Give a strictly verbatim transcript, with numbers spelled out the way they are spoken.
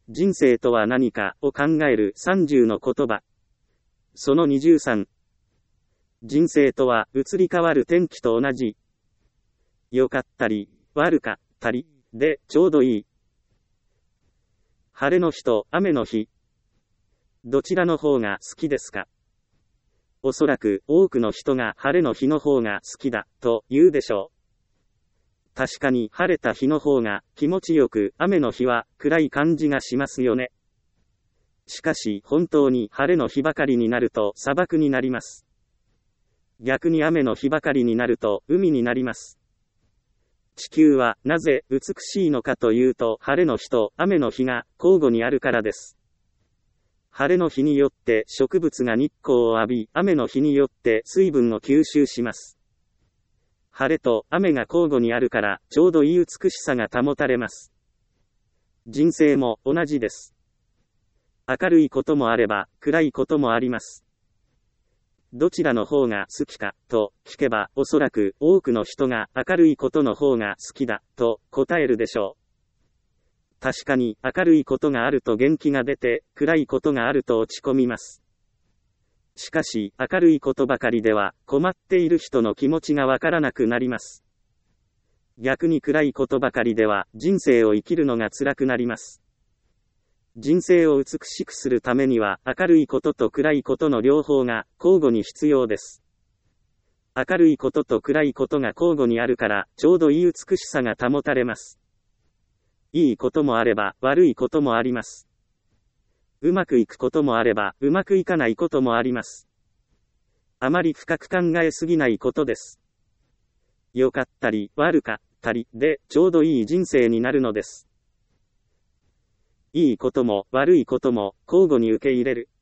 人生とは何かを考えるさんじゅうの言葉。そのにじゅうさん。人生とは移り変わる天気と同じ。良かったり、悪かったり、でちょうどいい。晴れの日と雨の日。どちらの方が好きですか？おそらく多くの人が晴れの日の方が好きだと言うでしょう。確かに晴れた日の方が気持ちよく、雨の日は暗い感じがしますよね。しかし本当に晴れの日ばかりになると砂漠になります。逆に雨の日ばかりになると海になります。地球はなぜ美しいのかというと、晴れの日と雨の日が交互にあるからです。晴れの日によって植物が日光を浴び、雨の日によって水分を吸収します。晴れと雨が交互にあるから、ちょうどいい美しさが保たれます。人生も同じです。明るいこともあれば、暗いこともあります。どちらの方が好きか、と聞けば、おそらく多くの人が明るいことの方が好きだ、と答えるでしょう。確かに、明るいことがあると元気が出て、暗いことがあると落ち込みます。しかし、明るいことばかりでは、困っている人の気持ちがわからなくなります。逆に暗いことばかりでは、人生を生きるのが辛くなります。人生を美しくするためには、明るいことと暗いことの両方が交互に必要です。明るいことと暗いことが交互にあるから、ちょうどいい美しさが保たれます。いいこともあれば、悪いこともあります。うまくいくこともあれば、うまくいかないこともあります。あまり深く考えすぎないことです。良かったり、悪かったり、で、ちょうどいい人生になるのです。いいことも、悪いことも、交互に受け入れる。